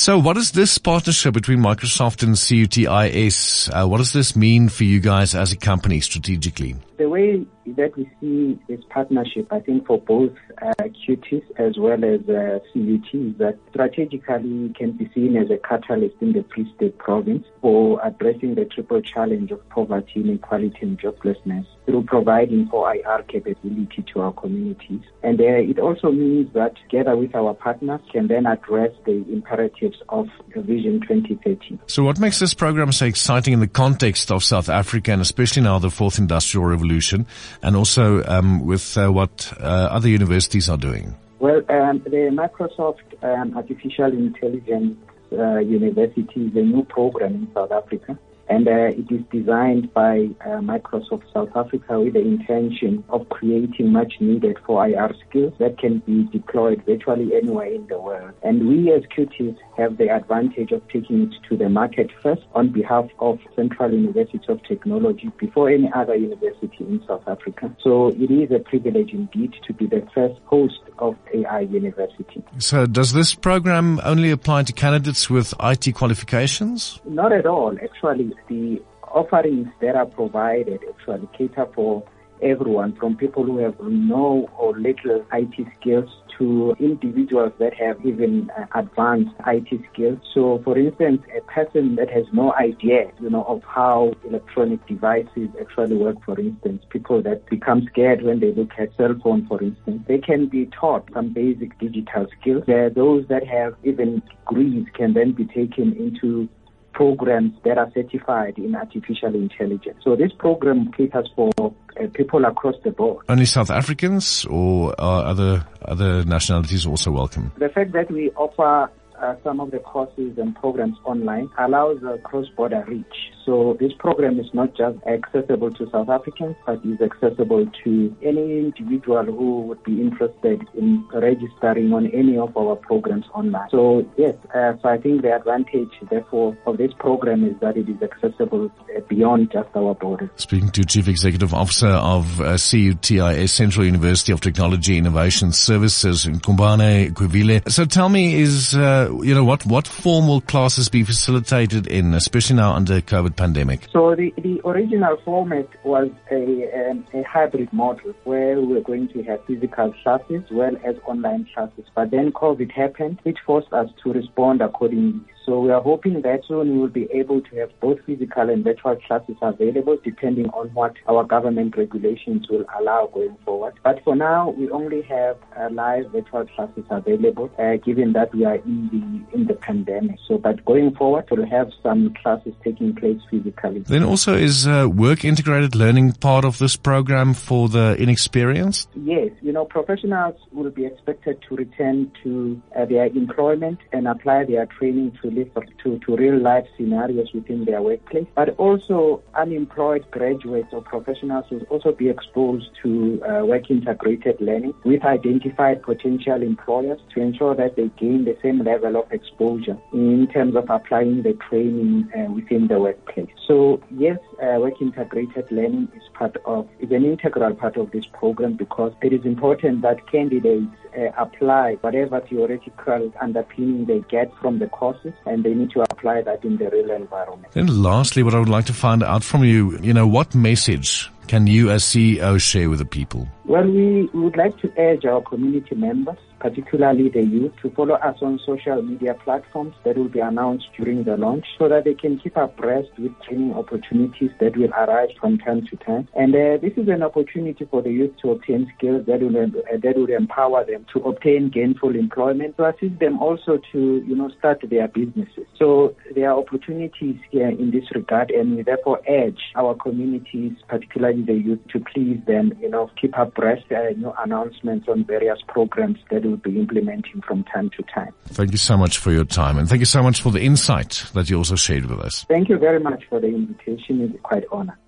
So what is this partnership between Microsoft and CUTIS? What does this mean for you guys as a company strategically? The way that we see this partnership, I think for both QTIS as well as CUT, is that strategically can be seen as a catalyst in the Free State province for addressing the triple challenge of poverty, inequality and joblessness through providing for IR capability to our communities. And it also means that together with our partners can then address the imperatives of Vision 2030. So what makes this program so exciting in the context of South Africa and especially now the fourth industrial revolution, and also with what other universities are doing? Well, the Microsoft Artificial Intelligence University is a new program in South Africa. And it is designed by Microsoft South Africa with the intention of creating much needed for IR skills that can be deployed virtually anywhere in the world. And we as QTIS have the advantage of taking it to the market first on behalf of Central University of Technology before any other university in South Africa. So it is a privilege indeed to be the first host of AI University. So does this program only apply to candidates with IT qualifications? Not at all. Actually, the offerings that are provided actually cater for everyone, from people who have no or little IT skills to individuals that have even advanced IT skills. So, for instance, a person that has no idea, of how electronic devices actually work, for instance, people that become scared when they look at cell phone, for instance, they can be taught some basic digital skills. Those that have even degrees can then be taken into programs that are certified in artificial intelligence. So this program caters for people across the board. Only South Africans or are other nationalities also welcome? The fact that we offer some of the courses and programs online allows a cross-border reach. So this program is not just accessible to South Africans, but is accessible to any individual who would be interested in registering on any of our programs online. So yes, so I think the advantage, therefore, of this program is that it is accessible beyond just our borders. Speaking to Chief Executive Officer of CUTIS, Central University of Technology Innovation Services, Nkumbane Kwivile. So tell me, what form will classes be facilitated in, especially now under COVID pandemic? So the original format was a hybrid model where we were going to have physical classes as well as online classes. But then COVID happened, which forced us to respond accordingly. So we are hoping that soon we will be able to have both physical and virtual classes available depending on what our government regulations will allow going forward. But for now, we only have live virtual classes available, given that we are in the pandemic. So, but going forward, we'll have some classes taking place physically. Then also is work integrated learning part of this program for the inexperienced? Yes, professionals will be expected to return to their employment and apply their training to real life scenarios within their workplace. But also unemployed graduates or professionals will also be exposed to work integrated learning with identified potential employers to ensure that they gain the same level of exposure in terms of applying the training within the workplace. So yes, work integrated learning is an integral part of this program because it is important that candidates apply whatever theoretical underpinning they get from the courses, and they need to apply that in the real environment. Then lastly, what I would like to find out from you, what message can you as CEO share with the people? Well, we would like to urge our community members, particularly the youth, to follow us on social media platforms that will be announced during the launch so that they can keep abreast with training opportunities that will arise from time to time. And this is an opportunity for the youth to obtain skills that will empower them to obtain gainful employment, to assist them also to, start their businesses. So there are opportunities here in this regard, and we therefore urge our communities, particularly the youth, to please then, keep abreast new announcements on various programs that we'll be implementing from time to time. Thank you so much for your time, and thank you so much for the insight that you also shared with us. Thank you very much for the invitation. It's quite an honor.